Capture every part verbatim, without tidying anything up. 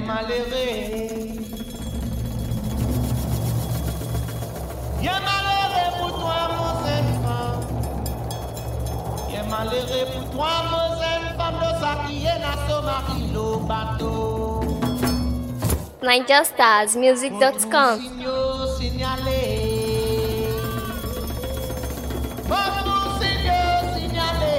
malheureux. Y'a malheureux pour toi, mon enfant. Y'a malheureux pour toi, mon enfant. De ça qui est dans son mari, le bateau. niger stars music dot com. Signalé. Votre signaux signalé.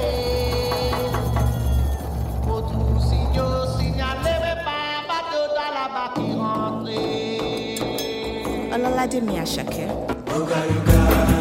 Votre signaux signalé. Mais pas bateau dans la bas qui rentre. Ololade Miyashake. Yoga, yoga.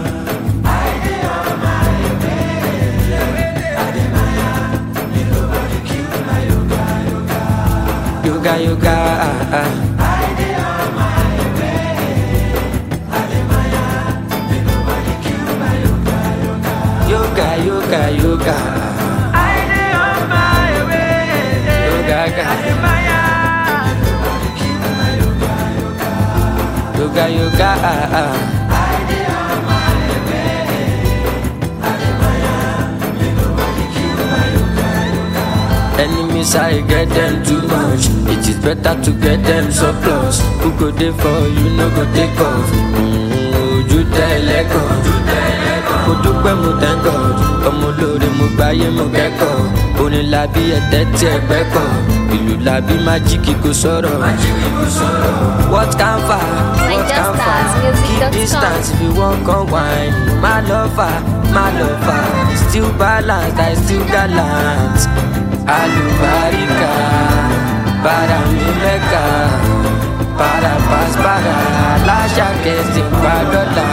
Yoga, yoga, ah, ah. I did on my way. Ademaya, may nobody kill my yoga, yoga. Yoga, yoga, yoga. I did on my way. Yoga, yoga. Ademaya, may nobody kill my yoga, yoga. Yoga, yoga, ah, ah. I did on my way. Ademaya, may nobody kill my yoga, yoga. Enemies, I get them too much. It is better to get them so close. Who go there for you, no go take off. Mm, you tell echo. Mo dúpẹ́ mo thank God. Ọmọ olóore mo gbáyé mo kẹ́kọ̀ọ́. Orin làbí ẹ̀tẹ́ tí ẹgbẹ́ kọ̀. Ìlú làbí májíkì kò sọ̀rọ̀. What can far? What can far? Keep distance if you wan come wine. My lover, my lover. Still balanced, I still gallant. Alubarika, para mi meca, para paz, para la jaquette, pagoda.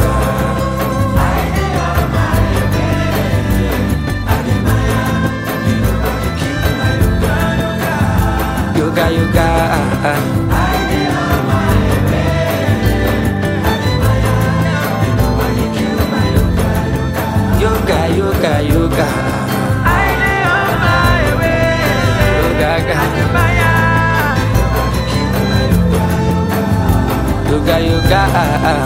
Yoga, yoga, ah, ah. Yoga, yoga, yoga. Yoga, yoga, ah, ah.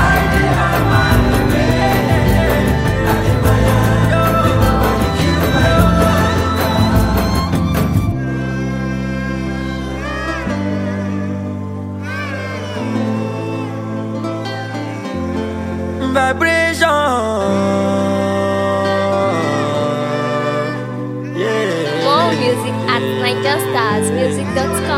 Vibration. More music at niger stars music dot com.